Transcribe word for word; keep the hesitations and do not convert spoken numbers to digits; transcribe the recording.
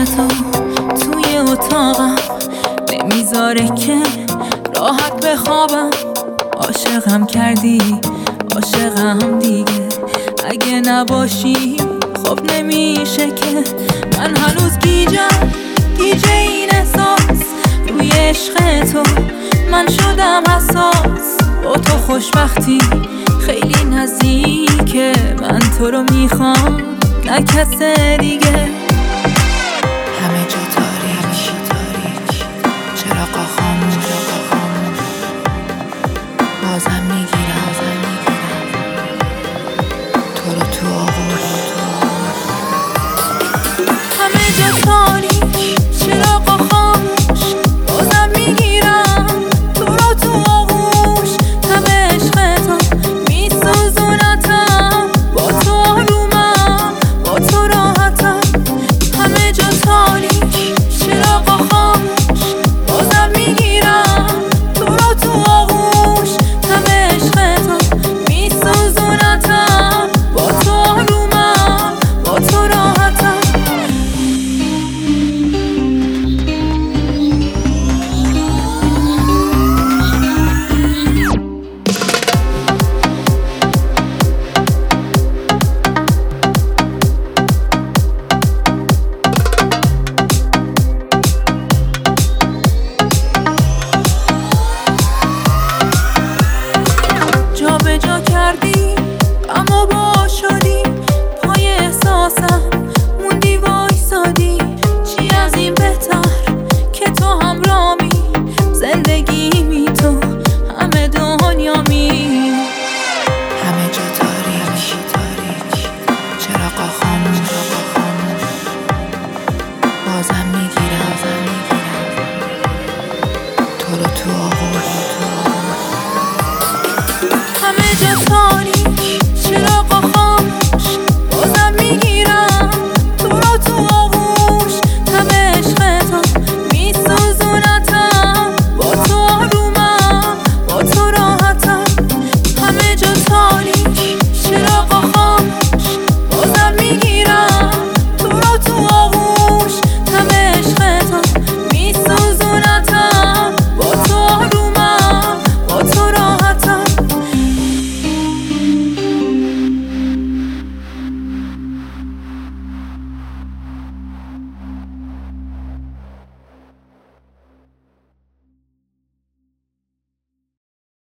تو توی اتاقم نمیذاره که راحت بخوابم. عاشقم کردی عاشقم دیگه، اگه نباشی خب نمیشه که. من هنوز گیجم گیج این احساس، روی عشق تو من شدم حساس. با تو خوشبختی خیلی نزدیکه، من تو رو میخوام نه کس دیگه. همه جا تاریک تاریک، چراغا خاموش بازم میگیرم تو رو تو آغوش. همه جا تاریک